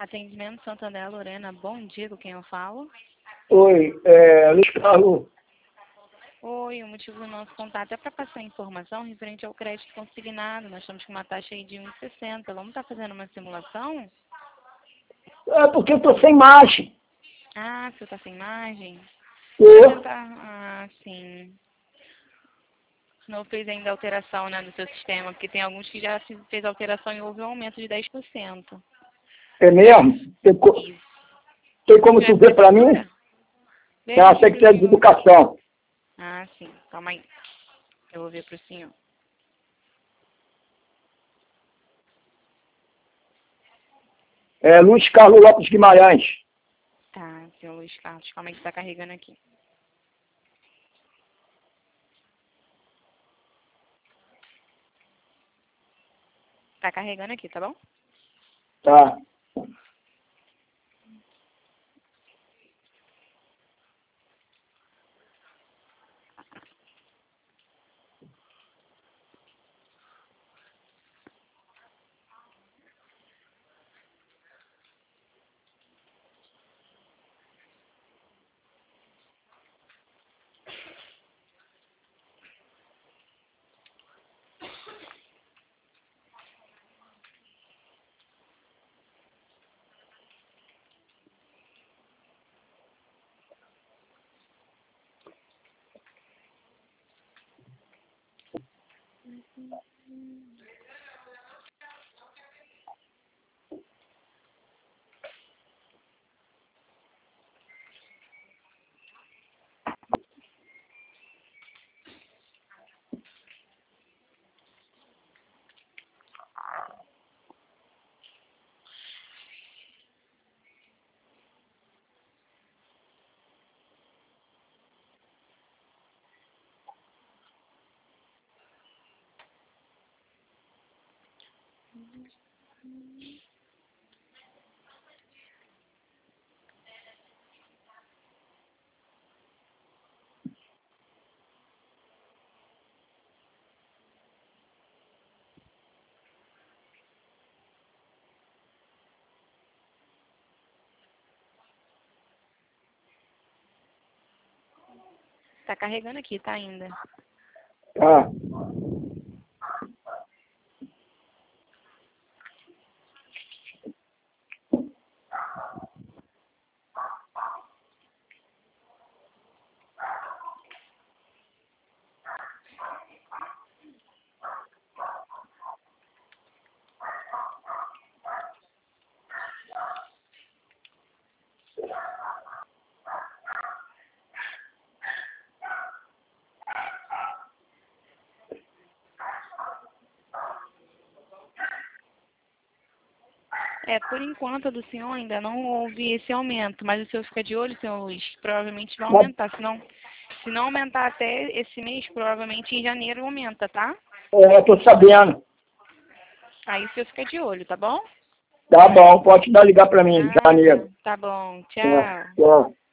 Atendimento Santander, Lorena, bom dia, com quem eu falo? Oi, Luiz Carlos. Oi, o motivo do nosso contato é para passar informação referente ao crédito consignado. Nós estamos com uma taxa aí de 1,60. Vamos estar fazendo uma simulação? É porque eu tô sem margem. Ah, você está sem margem? Tô. Sim. Não fez ainda alteração, né, no seu sistema, porque tem alguns que já fez alteração e houve um aumento de 10%. É mesmo? Isso. Tem como tu ver pra mim? Vê É a aqui pro Secretaria de senhor. Educação. Ah, sim. Calma aí. Eu vou ver pro senhor. É Luiz Carlos Lopes Guimarães. Tá, senhor Luiz Carlos. Calma aí que tá carregando aqui. Tá carregando aqui, tá bom? Tá. Tá carregando aqui, tá ainda. Tá. Por enquanto, do senhor ainda não houve esse aumento, mas o senhor fica de olho, senhor Luiz, que provavelmente vai Mas, aumentar. Se não aumentar até esse mês, provavelmente em janeiro aumenta, tá? tô sabendo. Aí o senhor fica de olho, tá bom? Tá bom, pode ligar pra mim, em Nada. janeiro. Tá bom. É, Tchau. tchau.